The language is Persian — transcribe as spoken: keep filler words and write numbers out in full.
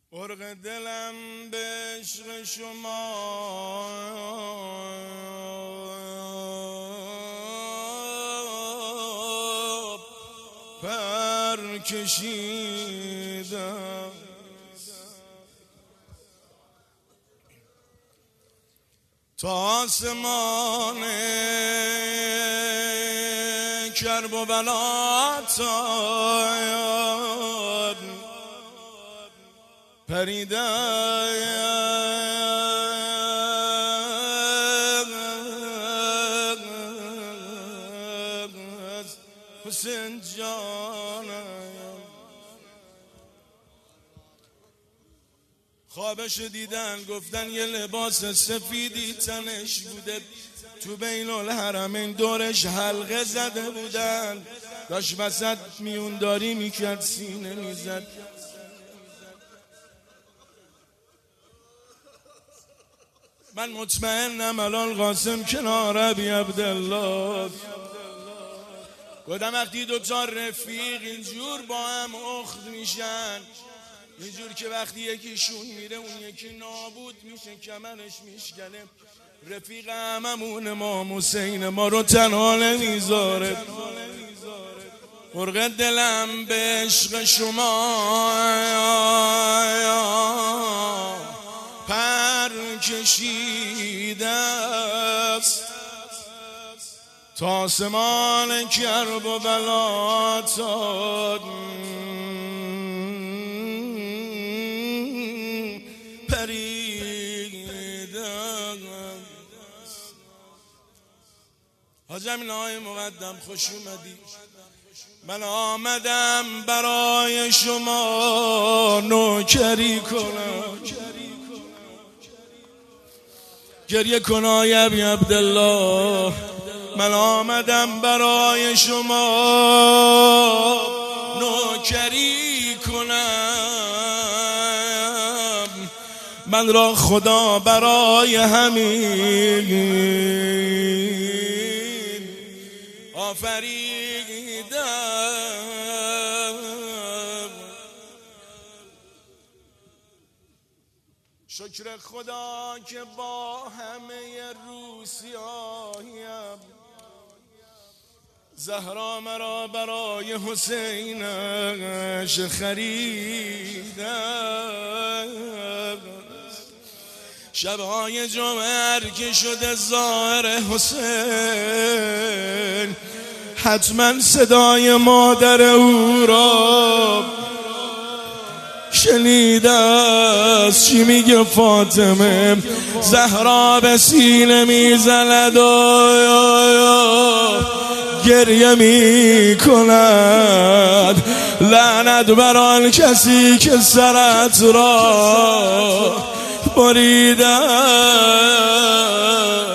مرغ دلم به عشق شما پر کشیدم، تا آسمان کرب و بلات پریدم. حسین جانم خوابش دیدن، گفتن یه لباس سفیدی تنش بوده، تو بین الحرمین دورش حلقه زده بودن، داشت وسط میونداری میکرد، سینه میزد. من مطمئنم الان قاسم کنار ابی عبدالله. گفتم وقتی دوتا رفیق اینجور با هم اخت میشن، اینجور که وقتی یکیشون میره اون یکی نابود میشه، کمرش میشکنه، رفیق هممون ما حسین ما رو تنها نمیذاره. مرغ دلم به عشق شما پر کشیده است، تا آسمان کرب و بلات پریده. حاج امین آقای مقدم خوش اومدی. من آمدم برای شما نوکری کنم، گریه کن آی ابی عبدالله. من آمدم برای شما نوکری کنم، من را خدا برای همین آفریدم. شکر خدا که با همه روسیایم زهرا مرا برای حسینش خریدم. شبهای جمعه هر که شده ظاهر حسین، حتما صدای مادر او را شنیده است. چی میگه فاطمه؟ زهرا به سینه میزند و گریه میکند، لعنت بر آن کسی که سرت را بریده.